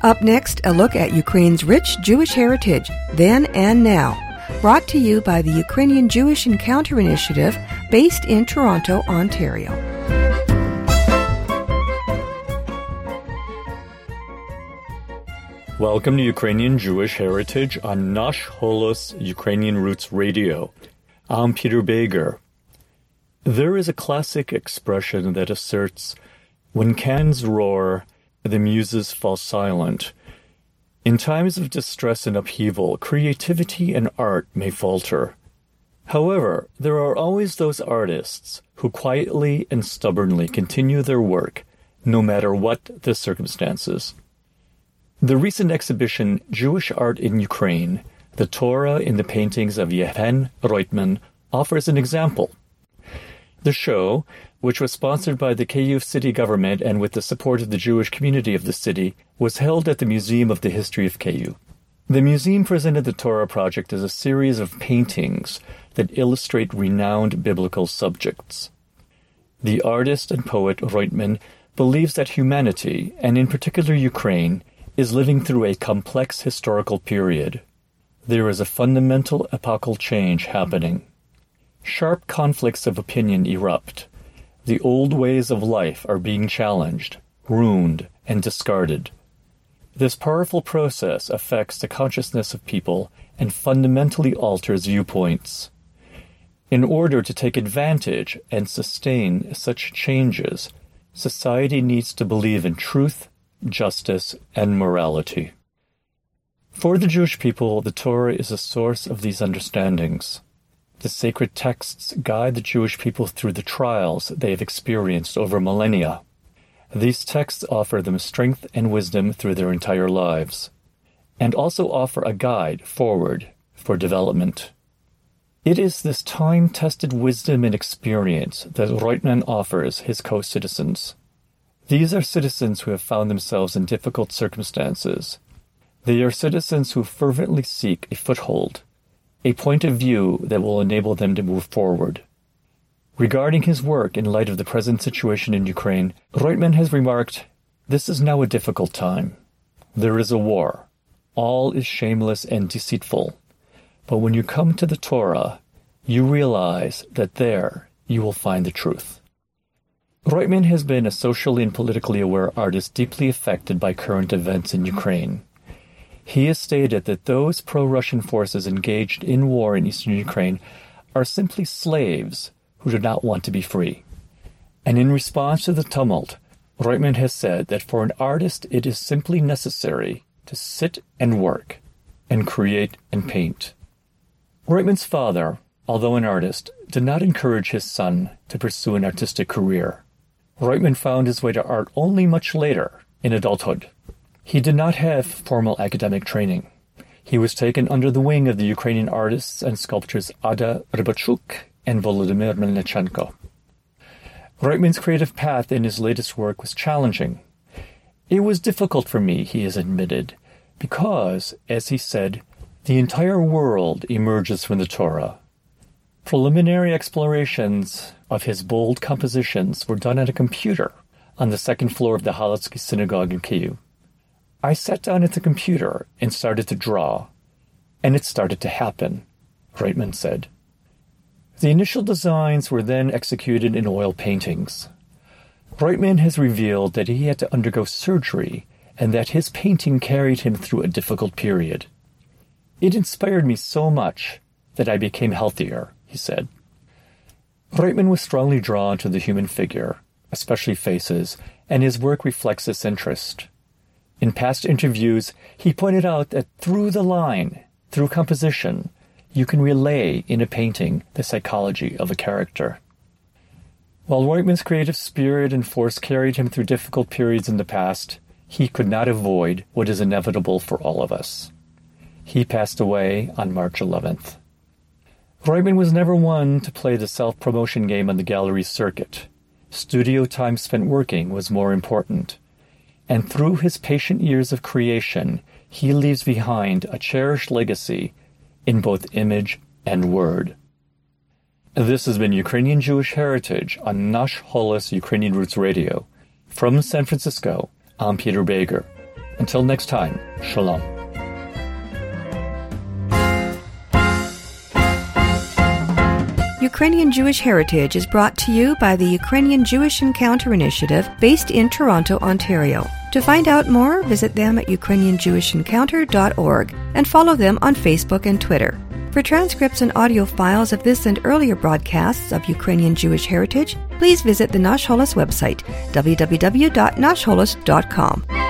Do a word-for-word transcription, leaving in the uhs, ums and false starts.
Up next, a look at Ukraine's rich Jewish heritage, then and now. Brought to you by the Ukrainian Jewish Encounter Initiative, based in Toronto, Ontario. Welcome to Ukrainian Jewish Heritage on Nash Holos Ukrainian Roots Radio. I'm Peter Bager. There is a classic expression that asserts, when cannons roar, the muses fall silent. In times of distress and upheaval, creativity and art may falter. However, there are always those artists who quietly and stubbornly continue their work, no matter what the circumstances. The recent exhibition, Jewish Art in Ukraine, the Torah in the Paintings of Yevhen Roitman, offers an example. The show, which was sponsored by the Kyiv city government and with the support of the Jewish community of the city, was held at the Museum of the History of Kyiv. The museum presented the Torah project as a series of paintings that illustrate renowned biblical subjects. The artist and poet Roitman believes that humanity, and in particular Ukraine, is living through a complex historical period. There is a fundamental epochal change happening. Sharp conflicts of opinion erupt. The old ways of life are being challenged, ruined, and discarded. This powerful process affects the consciousness of people and fundamentally alters viewpoints. In order to take advantage and sustain such changes, society needs to believe in truth, justice, and morality. For the Jewish people, the Torah is a source of these understandings. The sacred texts guide the Jewish people through the trials they have experienced over millennia. These texts offer them strength and wisdom through their entire lives, and also offer a guide forward for development. It is this time-tested wisdom and experience that Roitman offers his co-citizens. These are citizens who have found themselves in difficult circumstances. They are citizens who fervently seek a foothold, a point of view that will enable them to move forward. Regarding his work in light of the present situation in Ukraine, Roitman has remarked, "This is now a difficult time. There is a war. All is shameless and deceitful. But when you come to the Torah, you realize that there you will find the truth." Roitman has been a socially and politically aware artist deeply affected by current events in Ukraine. He has stated that those pro-Russian forces engaged in war in eastern Ukraine are simply slaves who do not want to be free. And in response to the tumult, Roitman has said that for an artist it is simply necessary to sit and work, and create and paint. Roitman's father, although an artist, did not encourage his son to pursue an artistic career. Roitman found his way to art only much later, in adulthood. He did not have formal academic training. He was taken under the wing of the Ukrainian artists and sculptors Ada Rybachuk and Volodymyr Melnichenko. Roitman's creative path in his latest work was challenging. "It was difficult for me," he has admitted, because, as he said, the entire world emerges from the Torah. Preliminary explorations of his bold compositions were done at a computer on the second floor of the Halatsky Synagogue in Kyiv. I sat down at the computer and started to draw, and it started to happen, Roitman said. The initial designs were then executed in oil paintings. Roitman has revealed that he had to undergo surgery and that his painting carried him through a difficult period. "It inspired me so much that I became healthier," he said. Roitman was strongly drawn to the human figure, especially faces, and his work reflects this interest. In past interviews, he pointed out that through the line, through composition, you can relay in a painting the psychology of a character. While Roitman's creative spirit and force carried him through difficult periods in the past, he could not avoid what is inevitable for all of us. He passed away on March eleventh. Roitman was never one to play the self-promotion game on the gallery circuit. Studio time spent working was more important. And through his patient years of creation, he leaves behind a cherished legacy in both image and word. This has been Ukrainian Jewish Heritage on Nash Holos Ukrainian Roots Radio. From San Francisco, I'm Peter Bager. Until next time, Shalom. Ukrainian Jewish Heritage is brought to you by the Ukrainian Jewish Encounter Initiative based in Toronto, Ontario. To find out more, visit them at ukrainian jewish encounter dot org and follow them on Facebook and Twitter. For transcripts and audio files of this and earlier broadcasts of Ukrainian Jewish Heritage, please visit the Nash Holos website, w w w dot nash holos dot com.